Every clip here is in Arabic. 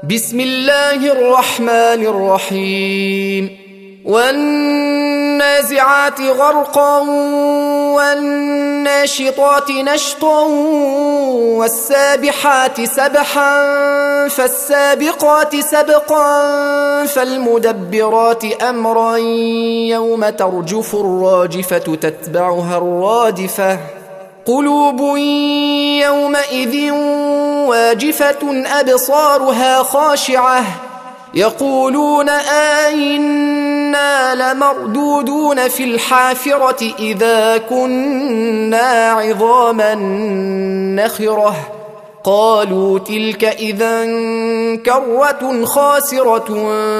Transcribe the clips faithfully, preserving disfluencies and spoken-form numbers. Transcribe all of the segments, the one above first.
بسم الله الرحمن الرحيم والنازعات غرقا والناشطات نشطا والسابحات سبحا فالسابقات سبقا فالمدبرات أمرا يوم ترجف الراجفة تتبعها الرادفة قلوب يومئذ واجفة أبصارها خاشعة يقولون آئنا لمردودون في الحافرة إذا كنا عظاما نخرة قالوا تلك إذا كرة خاسرة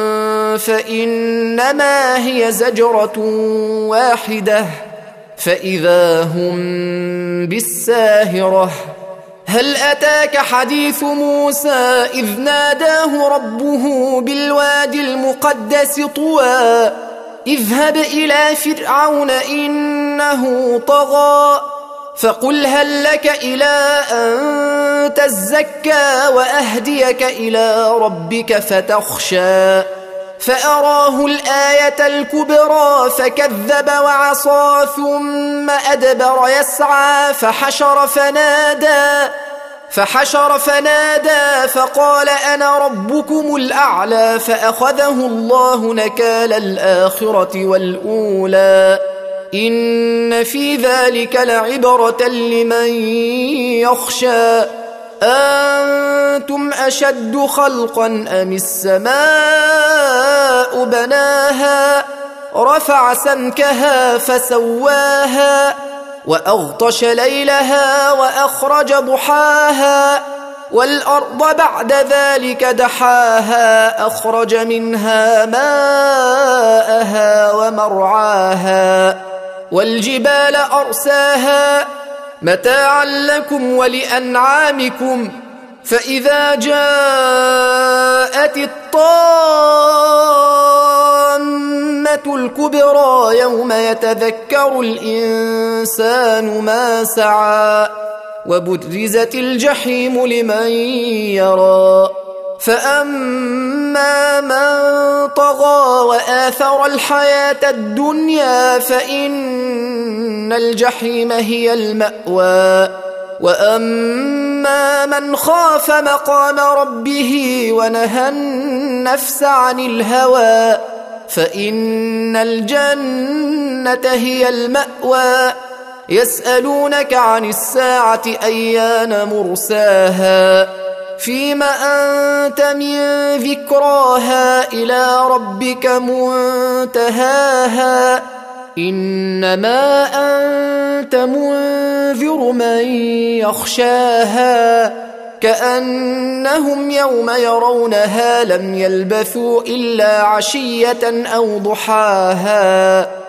فإنما هي زجرة واحدة فإذا هم بالساهرة هل أتاك حديث موسى إذ ناداه ربه بالوادي المقدس طوى اذهب إلى فرعون إنه طغى فقل هل لك إلى أن تزكى وأهديك إلى ربك فتخشى فأراه الآية الكبرى فكذب وعصى ثم أدبر يسعى فحشر فنادى فحشر فنادى فقال أنا ربكم الأعلى فأخذه الله نكال الآخرة والأولى إن في ذلك لعبرة لمن يخشى أنتم أشد خلقا أم السماء بناها رفع سمكها فسواها وأغطش ليلها وأخرج ضحاها والأرض بعد ذلك دحاها أخرج منها ماءها ومرعاها والجبال أرساها متاعا لكم ولأنعامكم فإذا جاءت الطامة الكبرى يوم يتذكر الإنسان ما سعى وبرزت الجحيم لمن يرى فأما من طغى وآثر الحياة الدنيا فإن الجحيم هي المأوى وأما من خاف مقام ربه ونهى النفس عن الهوى فإن الجنة هي المأوى يسألونك عن الساعة أيان مرساها فيم أنت من ذكراها إلى ربك منتهاها إنما أنت منذر من يخشاها كأنهم يوم يرونها لم يلبثوا إلا عشية أو ضحاها